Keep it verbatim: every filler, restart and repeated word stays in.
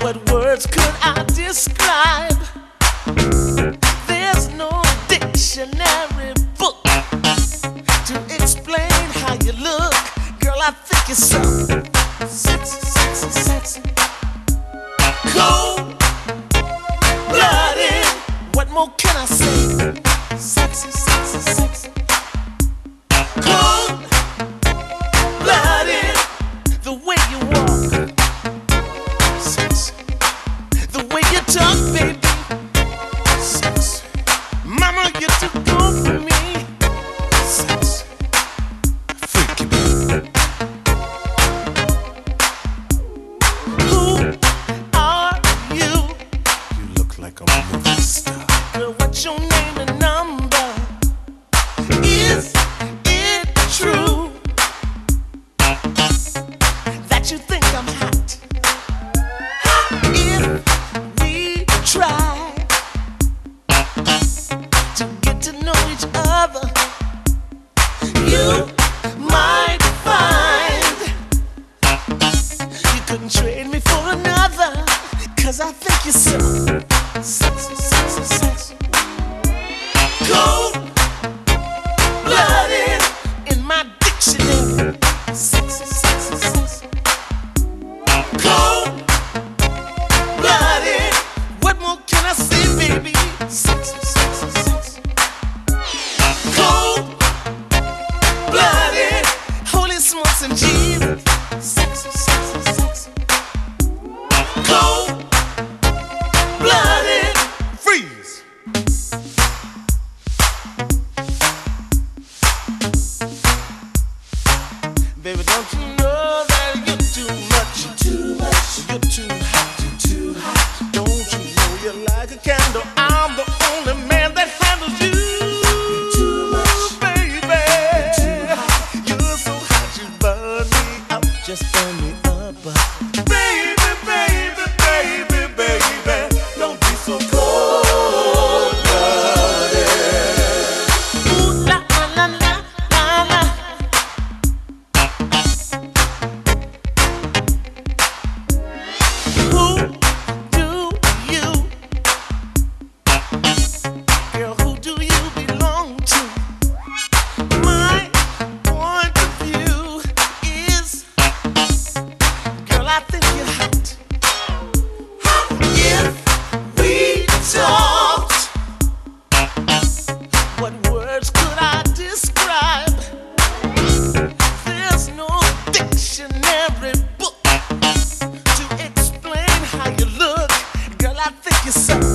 What words could I describe? There's no dictionary book to explain how you look. Girl, I think you're so sexy, sexy, sexy. Cold blooded. What more can I say? Sexy, sexy, sexy. Cold blooded. The way you walk, sexy. The way you talk, baby, sexy. Mama, you're too good for me, sexy. Freaky baby. Who are you? You look like a movie star. Girl, what's your name and number? Is it true that you think I'm hot? If we try to get to know each other, you might find you couldn't trade me for another. Cause I think you're so sexy, sexy, sexy. Cold blooded in my dictionary. Sexy, sexy, sexy. Cold blooded. What more can I say, baby? Sexy, sexy, sexy. Cold blooded. Holy smokes and Jesus. Sexy, sexy, sexy. Cold blooded. Freeze. Baby, don't you know that you're too much? You're too much. You're too hot. You're too hot. Don't you know you're like a candle? I'm the only man that handles you. You're too much, baby. You're too hot. You're so hot, you burn me out. Just burn me up, but baby, baby, baby, baby, don't be so cold-blooded. Ooh la la la la la. Who do you, girl, who do you belong to? My point of view is, girl, I think you're hot. If we talked, what words could I describe? There's no dictionary book to explain how you look. Girl, I think you're so